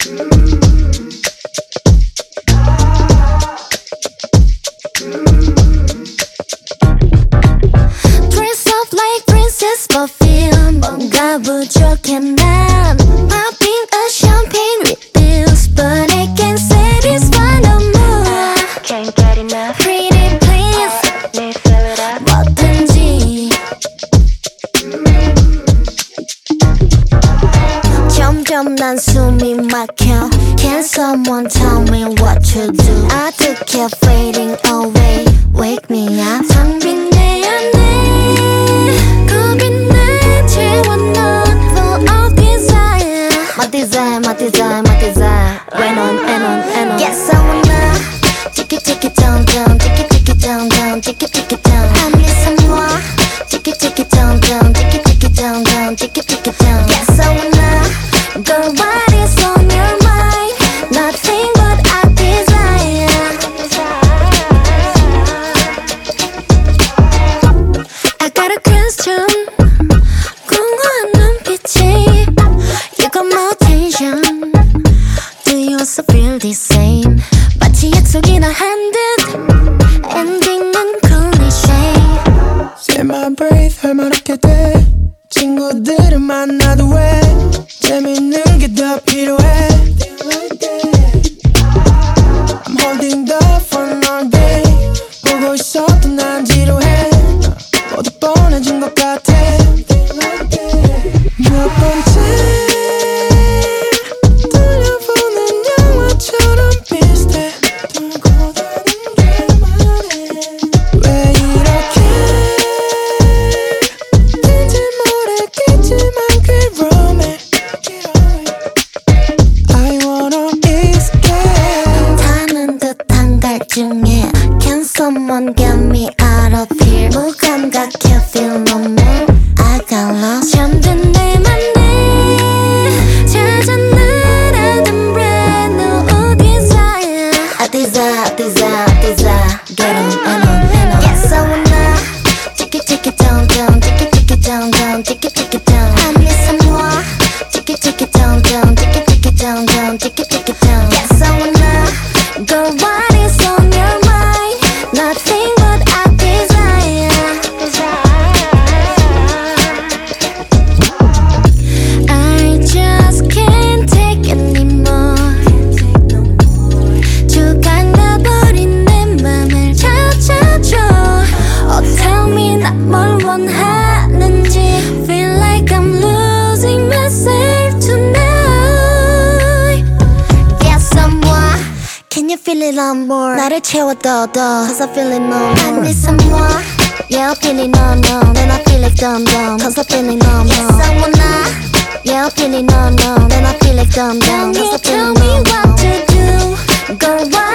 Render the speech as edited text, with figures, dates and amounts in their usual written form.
Dress up like princess perfume 뭔가 부족해 난 Popping a champagne with pills But I can't satisfy no more Can't get enough. Pretty please Need to fill it up. 뭐든지 점점 난 숨이 막혀 Can someone tell me what to do I do keep fading away Wake me up 텅빈 내 안에 겁이 나 채워 넌 full of desire My desire, my desire, my desire Went on and on and on Yes, I wanna Take it, take it down, down Take it, take it down, down Take it, take it down I need some more Take it down, down Take it down, down Take it down Yes, I wanna Girl, what is on your mind? Nothing but I desire I got a question 궁금한 눈빛이 You got my attention Do you also feel the same? 마치 약속이나 한 듯 엔딩은 클리셰 Say my breath 할 말 없게 돼 친구들을 만나도 왜 재밌는 게 더 필요해 I'm holding the phone all day 보고 있어도 난 지루해 모두 뻔해진 것 같아 몇 번째 돌려보는 영화처럼 비슷해 돌고 도는 게 말해 왜 이렇게 왠지 모르겠지만 괴로움해 I wanna escape 타는 듯한 갈증에 Can someone get me out of here 무감각해 feel no more I got lost 잠든 내 맘에 찾아 날아든 brand new desire I desire, I desire, I desire Get on and on and on Yes, I wanna Take it down, down Take it down, down Take it down I need some more Take it down, down Take it down, down Take it down Yes, I wanna Girl, what is on your mind? Nothing but I desire I just can't take anymore 주간 가버린 내 맘을 찾아줘 Oh tell me 나 뭘 원하는지 Feel like I'm losing myself tonight Yes someone Can you feel it on board 나를 채워 더 Cause I feel it no more I need some more Yeah I feel it no no Then I feel like dumb dumb Cause I feel it no more Yes I wanna Yeah I feel it no no Then I feel like dumb dumb Cause I feel it no more Tell me what to do Girl what